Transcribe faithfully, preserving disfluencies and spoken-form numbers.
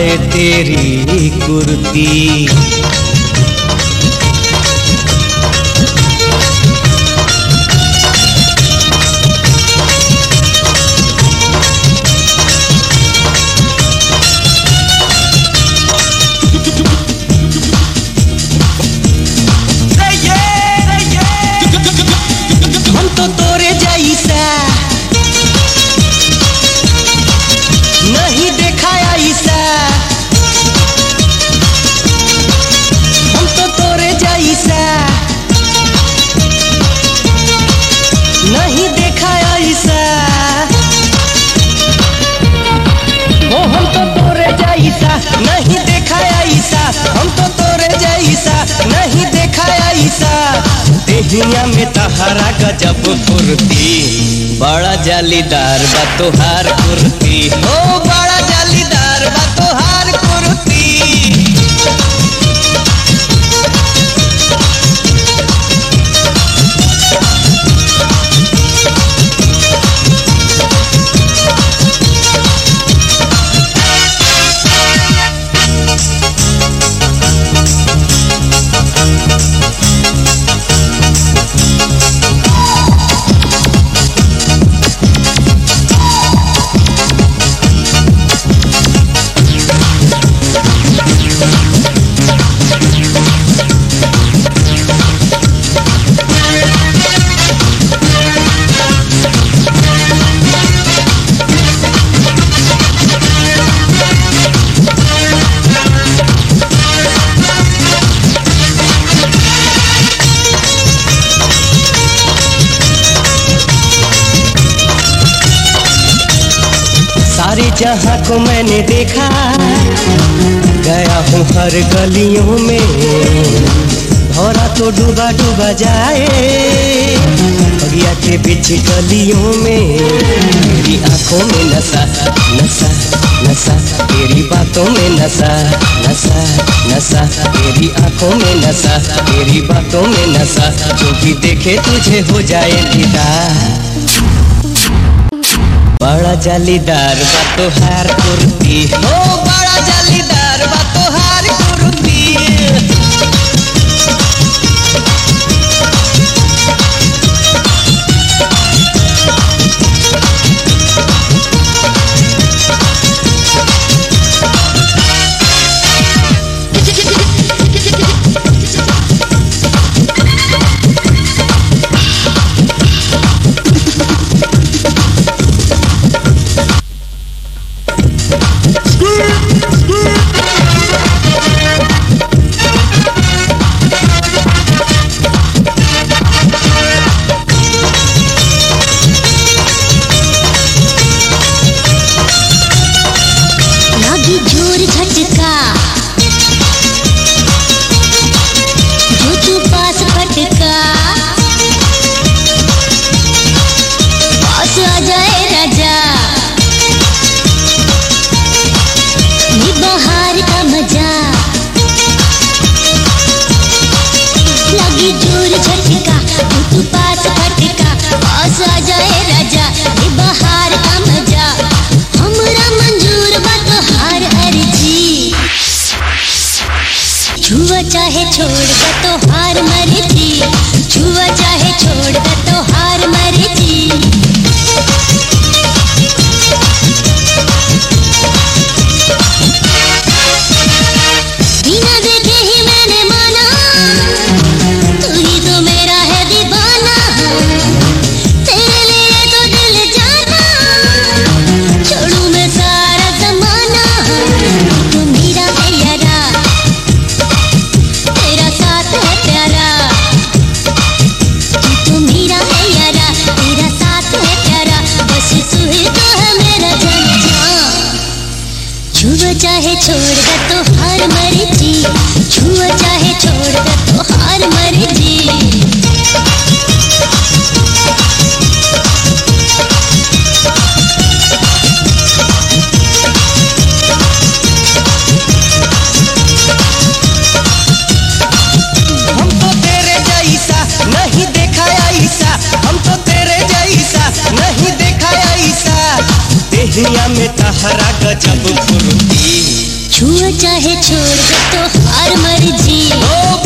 जाए तेरी कुर्ती। हम तो तोरे जैसा नहीं देखा ऐसा, हम तो तोरे जैसा नहीं देखा ऐसा। ओ हम तो तोरे जैसा नहीं देखा ऐसा, हम तो तोरे जैसा नहीं देखा ऐसा। देहिया में तहरा गजब फुर्ती, बड़ा जालीदार बा तोहार कुर्ती। ओ बड़ा जालीदार बा तोहार कुर्ती। सारे जहां को मैंने देखा, गया हूँ हर गलियों में। भौरा तो डूबा डूबा जाए बगिया के बीच गलियों में। तेरी आंखों में नशा नशा नशा, तेरी बातों में नशा नशा नशा, तेरी आंखों में नशा, तेरी बातों में नशा। जो भी देखे तुझे हो जाए फिदा। बड़ा जालीदार बा तोहार कुर्ती। ओ बड़ा जालीदार बा तोहार कुर्ती। छुआ चाहे छोड़ दे तो हार मर्जी, छुआ चाहे छोड़ दे तो हार मर्जी। बिना देखे ही मैंने माना, तू ही तो मेरा है दीवाना। तेरे लिए तो दिल जाना, छोड़ू मैं सारा जमाना। तू मेरा है यारा, तेरा साथ है प्यारा। तू मेरा है यारा, तेरा साथ है प्यारा। बस तू ही तो है मेरा जान। छुआ चाहे छोड़ दे तो हार मर्जी, छुआ चाहे छोड़ दे तो हार मर्जी। हम तो तेरे जैसा नहीं देखा ऐसा, हम तो तेरे जैसा नहीं देखा ऐसा। देहिया में तहरा गजब फुर्ती, छुआ चाहे छोड़ दे तो हर मर्जी। ओ